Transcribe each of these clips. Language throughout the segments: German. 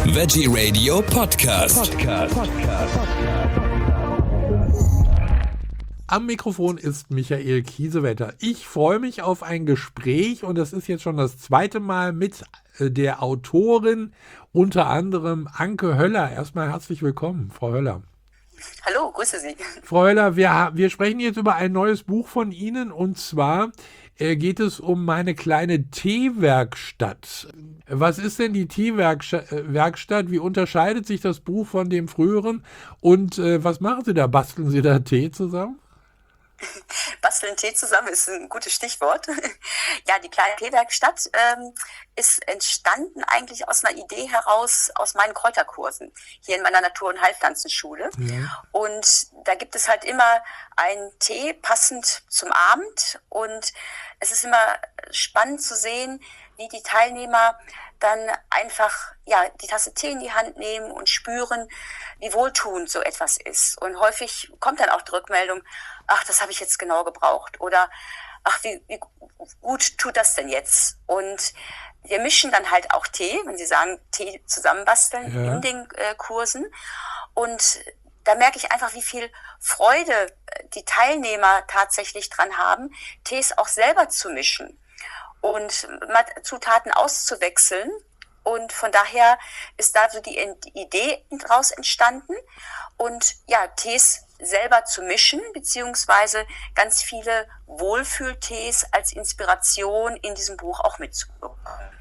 Veggie Radio Podcast. Am Mikrofon ist Michael Kiesewetter. Ich freue mich auf ein Gespräch und das ist jetzt schon das zweite Mal mit der Autorin, unter anderem Anke Höller. Erstmal herzlich willkommen, Frau Höller. Hallo, grüße Sie. Frau Höller, wir sprechen jetzt über ein neues Buch von Ihnen und zwar geht es um meine kleine Teewerkstatt. Was ist denn die Teewerkstatt? Wie unterscheidet sich das Buch von dem früheren? Und was machen Sie da? Basteln Sie da Tee zusammen? Basteln Tee zusammen ist ein gutes Stichwort. Ja, die kleine Teewerkstatt ist entstanden eigentlich aus einer Idee heraus aus meinen Kräuterkursen hier in meiner Natur- und Heilpflanzenschule. Ja. Und da gibt es halt immer einen Tee passend zum Abend und es ist immer spannend zu sehen, wie die Teilnehmer dann einfach die Tasse Tee in die Hand nehmen und spüren, wie wohltuend so etwas ist. Und häufig kommt dann auch die Rückmeldung, ach, das habe ich jetzt genau gebraucht oder ach, wie gut tut das denn jetzt? Und wir mischen dann halt auch Tee, wenn Sie sagen, Tee zusammenbasteln in den Kursen. Und da merke ich einfach, wie viel Freude die Teilnehmer tatsächlich dran haben, Tees auch selber zu mischen und Zutaten auszuwechseln. Und von daher ist da so die Idee daraus entstanden. Und ja, Tees selber zu mischen, beziehungsweise ganz viele Wohlfühltees als Inspiration in diesem Buch auch mitzubekommen.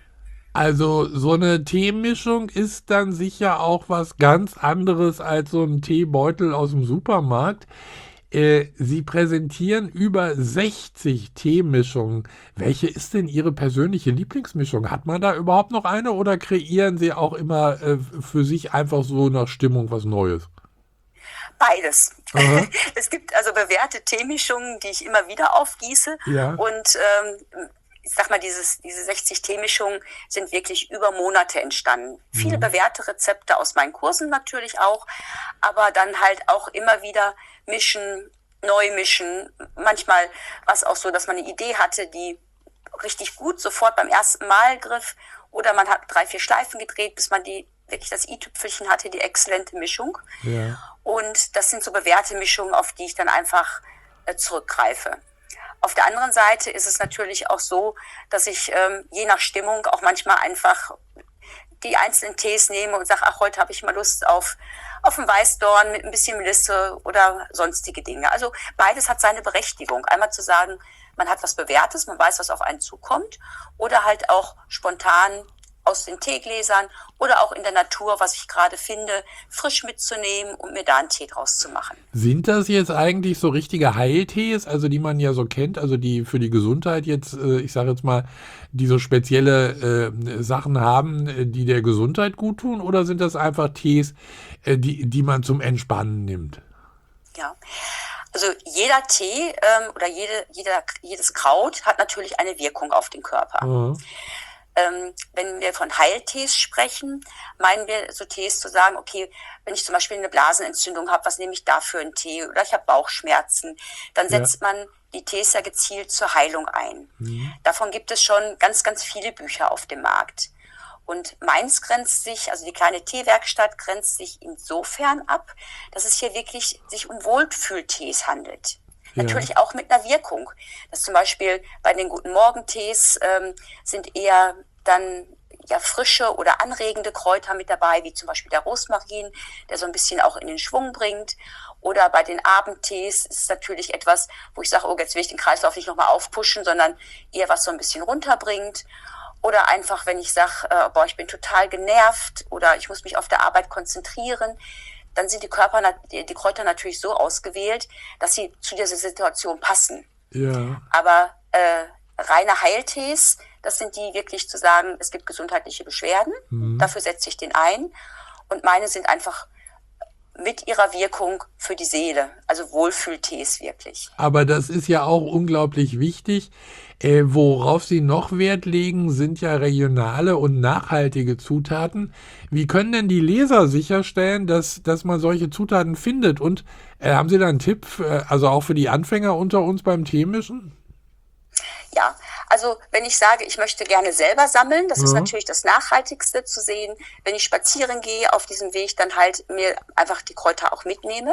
Also so eine Teemischung ist dann sicher auch was ganz anderes als so ein Teebeutel aus dem Supermarkt. Sie präsentieren über 60 Teemischungen. Welche ist denn Ihre persönliche Lieblingsmischung? Hat man da überhaupt noch eine oder kreieren Sie auch immer für sich einfach so nach Stimmung was Neues? Beides. Es gibt also bewährte Teemischungen, die ich immer wieder aufgieße. Ja. Und ich sag mal, diese 60 Teemischungen sind wirklich über Monate entstanden. Viele bewährte Rezepte aus meinen Kursen natürlich auch, aber dann halt auch immer wieder mischen, neu mischen. Manchmal war es auch so, dass man eine Idee hatte, die richtig gut sofort beim ersten Mal griff, oder man hat 3-4 Schleifen gedreht, bis man wirklich das i-Tüpfelchen hatte, die exzellente Mischung. Ja. Und das sind so bewährte Mischungen, auf die ich dann einfach zurückgreife. Auf der anderen Seite ist es natürlich auch so, dass ich je nach Stimmung auch manchmal einfach die einzelnen Tees nehme und sage, ach, heute habe ich mal Lust auf einen Weißdorn mit ein bisschen Melisse oder sonstige Dinge. Also beides hat seine Berechtigung. Einmal zu sagen, man hat was Bewährtes, man weiß, was auf einen zukommt, oder halt auch spontan aus den Teegläsern oder auch in der Natur, was ich gerade finde, frisch mitzunehmen und mir da einen Tee draus zu machen. Sind das jetzt eigentlich so richtige Heiltees, also die man ja so kennt, also die für die Gesundheit jetzt, ich sage jetzt mal, die so spezielle Sachen haben, die der Gesundheit gut tun, oder sind das einfach Tees, die man zum Entspannen nimmt? Ja, also jeder Tee oder jedes Kraut hat natürlich eine Wirkung auf den Körper. Mhm. Wenn wir von Heiltees sprechen, meinen wir so Tees zu sagen, okay, wenn ich zum Beispiel eine Blasenentzündung habe, was nehme ich da für einen Tee? Oder ich habe Bauchschmerzen. Dann setzt man die Tees ja gezielt zur Heilung ein. Mhm. Davon gibt es schon ganz, ganz viele Bücher auf dem Markt. Und meins grenzt sich, also die kleine Teewerkstatt grenzt sich insofern ab, dass es hier wirklich sich um Wohlfühltees handelt. Ja. Natürlich auch mit einer Wirkung. Das zum Beispiel bei den Guten Morgen-Tees sind eher dann frische oder anregende Kräuter mit dabei, wie zum Beispiel der Rosmarin, der so ein bisschen auch in den Schwung bringt. Oder bei den Abendtees ist es natürlich etwas, wo ich sage, oh, jetzt will ich den Kreislauf nicht nochmal aufpushen, sondern eher was so ein bisschen runterbringt. Oder einfach, wenn ich sage, ich bin total genervt oder ich muss mich auf der Arbeit konzentrieren, dann sind die Kräuter natürlich so ausgewählt, dass sie zu dieser Situation passen. Ja. Aber reine Heiltees, das sind die wirklich zu sagen, es gibt gesundheitliche Beschwerden, dafür setze ich den ein. Und meine sind einfach mit ihrer Wirkung für die Seele, also Wohlfühltees wirklich. Aber das ist ja auch unglaublich wichtig. Worauf Sie noch Wert legen, sind ja regionale und nachhaltige Zutaten. Wie können denn die Leser sicherstellen, dass man solche Zutaten findet? Und haben Sie da einen Tipp, also auch für die Anfänger unter uns beim Teemischen? Ja, Also wenn ich sage, ich möchte gerne selber sammeln, das ist natürlich das Nachhaltigste zu sehen, wenn ich spazieren gehe, auf diesem Weg dann halt mir einfach die Kräuter auch mitnehme.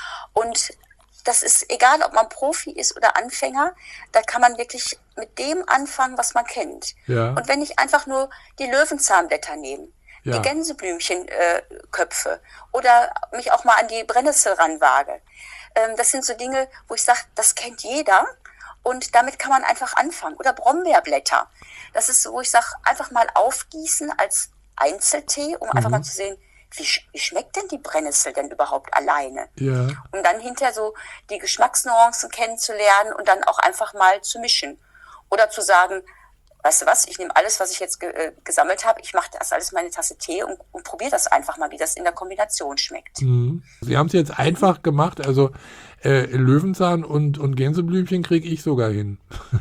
Und das ist egal, ob man Profi ist oder Anfänger, da kann man wirklich mit dem anfangen, was man kennt. Ja. Und wenn ich einfach nur die Löwenzahnblätter nehme, Ja. die Gänseblümchenköpfe oder mich auch mal an die Brennnessel ranwage, das sind so Dinge, wo ich sage, das kennt jeder und damit kann man einfach anfangen. Oder Brombeerblätter. Das ist so, wo ich sage, einfach mal aufgießen als Einzeltee, um einfach mal zu sehen, wie schmeckt denn die Brennnessel denn überhaupt alleine? Ja. Um dann hinterher so die Geschmacksnuancen kennenzulernen und dann auch einfach mal zu mischen. Oder zu sagen, weißt du was, ich nehme alles, was ich jetzt gesammelt habe, ich mache das alles in meine Tasse Tee und probiere das einfach mal, wie das in der Kombination schmeckt. Sie haben es jetzt einfach gemacht, also Löwenzahn und Gänseblümchen kriege ich sogar hin.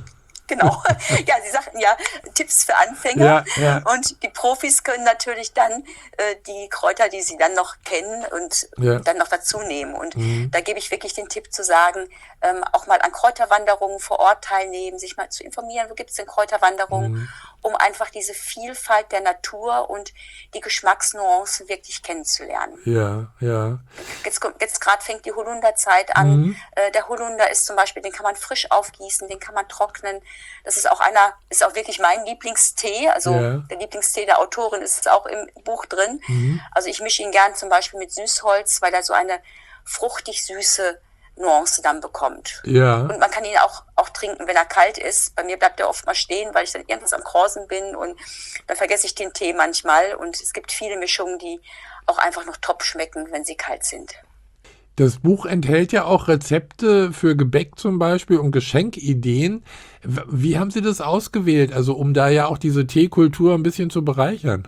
Genau. Ja, Sie sagten ja, Tipps für Anfänger. Ja. Und die Profis können natürlich dann die Kräuter, die sie dann noch kennen und dann noch dazu nehmen. Und da gebe ich wirklich den Tipp zu sagen, auch mal an Kräuterwanderungen vor Ort teilnehmen, sich mal zu informieren, wo gibt es denn Kräuterwanderungen, um einfach diese Vielfalt der Natur und die Geschmacksnuancen wirklich kennenzulernen. Ja. Jetzt gerade fängt die Holunderzeit an. Der Holunder ist zum Beispiel, den kann man frisch aufgießen, den kann man trocknen. Das ist auch ist auch wirklich mein Lieblingstee. Also der Lieblingstee der Autorin ist auch im Buch drin. Also ich mische ihn gern zum Beispiel mit Süßholz, weil er so eine fruchtig süße Nuance dann bekommt. Ja. Und man kann ihn auch trinken, wenn er kalt ist. Bei mir bleibt er oft mal stehen, weil ich dann irgendwas am Korsen bin und dann vergesse ich den Tee manchmal. Und es gibt viele Mischungen, die auch einfach noch top schmecken, wenn sie kalt sind. Das Buch enthält ja auch Rezepte für Gebäck zum Beispiel und Geschenkideen. Wie haben Sie das ausgewählt? Also um da ja auch diese Teekultur ein bisschen zu bereichern.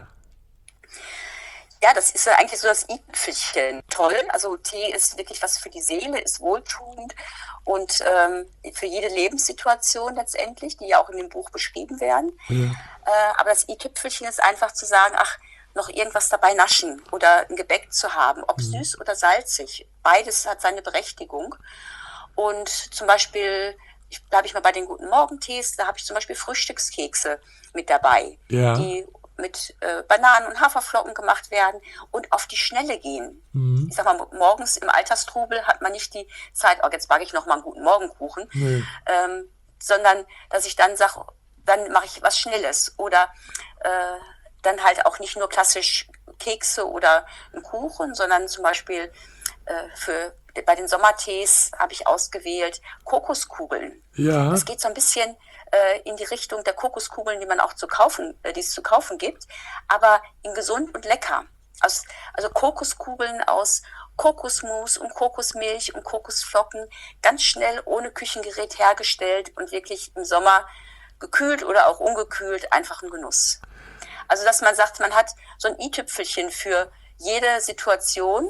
Ja, das ist ja eigentlich so das i-Tüpfelchen. Toll. Also Tee ist wirklich was für die Seele, ist wohltuend und für jede Lebenssituation letztendlich, die ja auch in dem Buch beschrieben werden. Aber das i-Tüpfelchen ist einfach zu sagen, ach, noch irgendwas dabei naschen oder ein Gebäck zu haben, ob süß oder salzig. Beides hat seine Berechtigung. Und zum Beispiel, bleibe ich mal bei den guten Morgentees, da habe ich zum Beispiel Frühstückskekse mit dabei, die mit Bananen und Haferflocken gemacht werden und auf die Schnelle gehen. Ich sag mal, morgens im Alltagstrubel hat man nicht die Zeit, oh, jetzt backe ich noch mal einen guten Morgenkuchen, sondern dass ich dann sage, dann mache ich was Schnelles oder dann halt auch nicht nur klassisch Kekse oder einen Kuchen, sondern zum Beispiel bei den Sommertees habe ich ausgewählt Kokoskugeln. Ja. Das geht so ein bisschen in die Richtung der Kokoskugeln, die man auch die es zu kaufen gibt, aber in gesund und lecker. Also Kokoskugeln aus Kokosmus und Kokosmilch und Kokosflocken, ganz schnell ohne Küchengerät hergestellt und wirklich im Sommer gekühlt oder auch ungekühlt, einfach ein Genuss. Also dass man sagt, man hat so ein i-Tüpfelchen für jede Situation,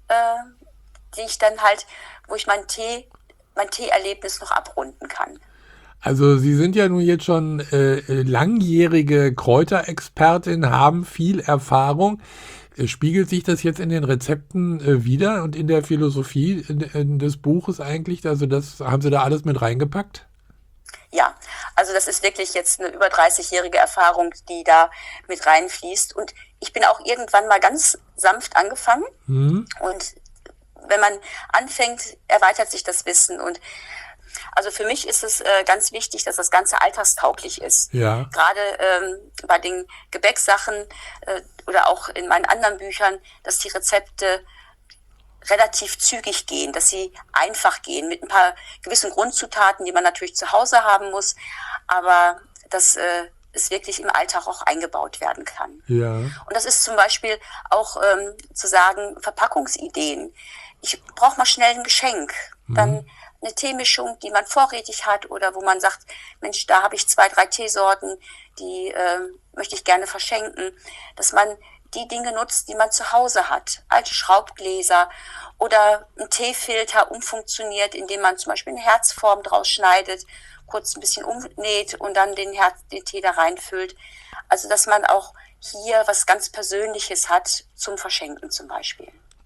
die ich dann halt, wo ich mein Teeerlebnis noch abrunden kann. Also Sie sind ja nun jetzt schon langjährige Kräuterexpertin, haben viel Erfahrung. Spiegelt sich das jetzt in den Rezepten wider und in der Philosophie des Buches eigentlich? Also haben Sie da alles mit reingepackt? Ja, also das ist wirklich jetzt eine über 30-jährige Erfahrung, die da mit reinfließt. Und ich bin auch irgendwann mal ganz sanft angefangen. Und wenn man anfängt, erweitert sich das Wissen. Und also für mich ist es ganz wichtig, dass das Ganze alltagstauglich ist. Ja. Gerade bei den Gebäcksachen oder auch in meinen anderen Büchern, dass die Rezepte relativ zügig gehen, dass sie einfach gehen, mit ein paar gewissen Grundzutaten, die man natürlich zu Hause haben muss, aber dass es wirklich im Alltag auch eingebaut werden kann. Ja. Und das ist zum Beispiel auch zu sagen, Verpackungsideen. Ich brauche mal schnell ein Geschenk, dann eine Teemischung, die man vorrätig hat oder wo man sagt, Mensch, da habe ich 2, 3 Teesorten, die möchte ich gerne verschenken, dass man die Dinge nutzt, die man zu Hause hat. Alte Schraubgläser oder ein Teefilter umfunktioniert, indem man zum Beispiel eine Herzform draus schneidet, kurz ein bisschen umnäht und dann den Tee da reinfüllt. Also, dass man auch hier was ganz Persönliches hat zum Verschenken zum Beispiel.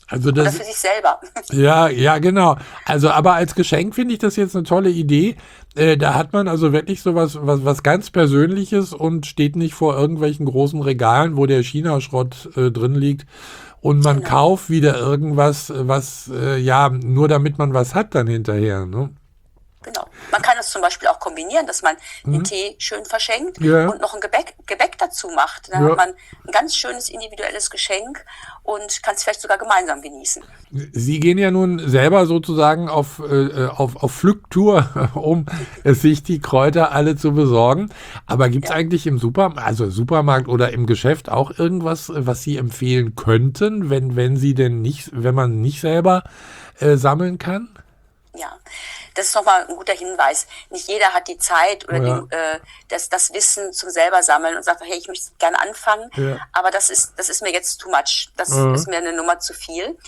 Also Oder das, für sich selber. ja, genau. Also, aber als Geschenk finde ich das jetzt eine tolle Idee. Da hat man also wirklich was ganz Persönliches und steht nicht vor irgendwelchen großen Regalen, wo der China-Schrott drin liegt. Und man Genau. kauft wieder irgendwas, was, ja, nur damit man was hat dann hinterher, ne? Genau. Man kann das zum Beispiel auch kombinieren, dass man den Tee schön verschenkt Ja. und noch ein Gebäck dazu macht. Dann Ja. hat man ein ganz schönes individuelles Geschenk und kann es vielleicht sogar gemeinsam genießen. Sie gehen ja nun selber sozusagen auf Pflücktour, um sich die Kräuter alle zu besorgen. Aber gibt es eigentlich im Supermarkt oder im Geschäft auch irgendwas, was Sie empfehlen könnten, wenn man nicht selber sammeln kann? Ja, das ist nochmal ein guter Hinweis. Nicht jeder hat die Zeit oder das Wissen zum selber sammeln und sagt, hey, ich möchte gerne anfangen, aber das ist mir jetzt too much. Das ist mir eine Nummer zu viel.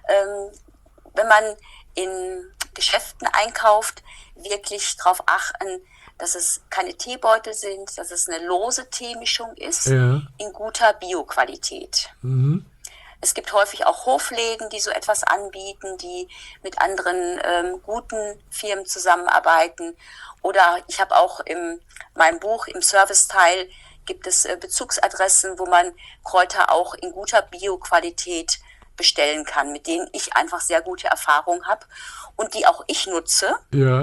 Wenn man in Geschäften einkauft, wirklich darauf achten, dass es keine Teebeutel sind, dass es eine lose Teemischung ist, in guter Bioqualität. Es gibt häufig auch Hofläden, die so etwas anbieten, die mit anderen guten Firmen zusammenarbeiten. Oder ich habe auch in meinem Buch, im Serviceteil, gibt es Bezugsadressen, wo man Kräuter auch in guter Bioqualität bestellen kann, mit denen ich einfach sehr gute Erfahrungen habe und die auch ich nutze,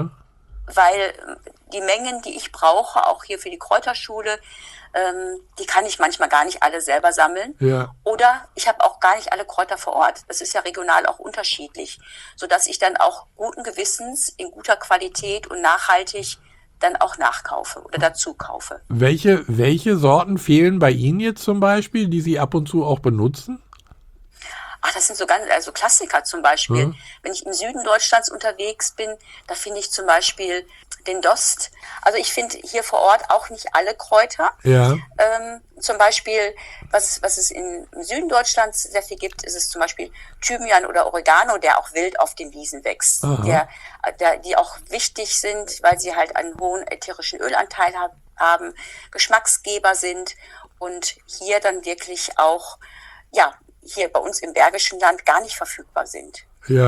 weil die Mengen, die ich brauche, auch hier für die Kräuterschule, die kann ich manchmal gar nicht alle selber sammeln. Oder ich habe auch gar nicht alle Kräuter vor Ort. Das ist ja regional auch unterschiedlich, sodass ich dann auch guten Gewissens in guter Qualität und nachhaltig dann auch nachkaufe oder dazu kaufe. Welche Sorten fehlen bei Ihnen jetzt zum Beispiel, die Sie ab und zu auch benutzen? Ach, das sind so ganz, also Klassiker zum Beispiel. Wenn ich im Süden Deutschlands unterwegs bin, da finde ich zum Beispiel den Dost. Also ich finde hier vor Ort auch nicht alle Kräuter. Zum Beispiel, was es im Süden Deutschlands sehr viel gibt, ist es zum Beispiel Thymian oder Oregano, der auch wild auf den Wiesen wächst. Die auch wichtig sind, weil sie halt einen hohen ätherischen Ölanteil haben, Geschmacksgeber sind und hier dann wirklich auch, hier bei uns im Bergischen Land gar nicht verfügbar sind.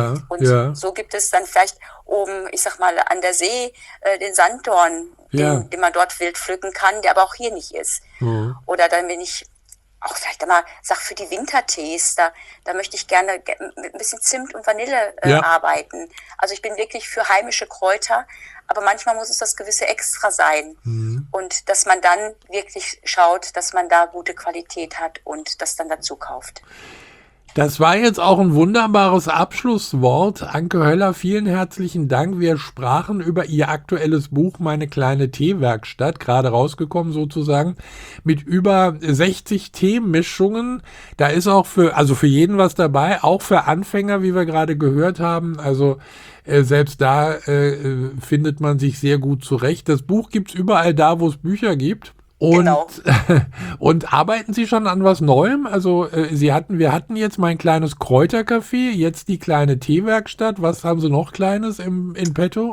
So gibt es dann vielleicht oben, ich sag mal, an der See den Sanddorn, den man dort wild pflücken kann, der aber auch hier nicht ist. Oder dann, wenn ich auch vielleicht einmal sage, für die Wintertees, da möchte ich gerne mit ein bisschen Zimt und Vanille arbeiten. Also ich bin wirklich für heimische Kräuter, aber manchmal muss es das gewisse Extra sein. Und dass man dann wirklich schaut, dass man da gute Qualität hat und das dann dazu kauft. Das war jetzt auch ein wunderbares Abschlusswort. Anke Höller, vielen herzlichen Dank. Wir sprachen über Ihr aktuelles Buch Meine kleine Teewerkstatt, gerade rausgekommen sozusagen, mit über 60 Teemischungen. Da ist auch für jeden was dabei, auch für Anfänger, wie wir gerade gehört haben. Also selbst da findet man sich sehr gut zurecht. Das Buch gibt's überall da, wo es Bücher gibt. Und arbeiten Sie schon an was Neuem? Also wir hatten jetzt mein kleines Kräutercafé, jetzt die kleine Teewerkstatt. Was haben Sie noch Kleines in petto?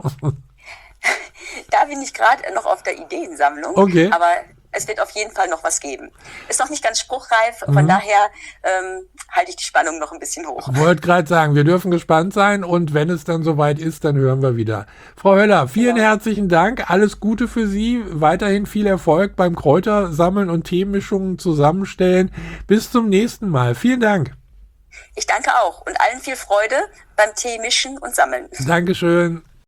Da bin ich gerade noch auf der Ideensammlung, aber es wird auf jeden Fall noch was geben. Ist noch nicht ganz spruchreif, von daher halte ich die Spannung noch ein bisschen hoch. Wollte gerade sagen, wir dürfen gespannt sein und wenn es dann soweit ist, dann hören wir wieder. Frau Höller, vielen herzlichen Dank, alles Gute für Sie, weiterhin viel Erfolg beim Kräutersammeln und Teemischungen zusammenstellen. Bis zum nächsten Mal. Vielen Dank. Ich danke auch und allen viel Freude beim Tee mischen und sammeln. Dankeschön.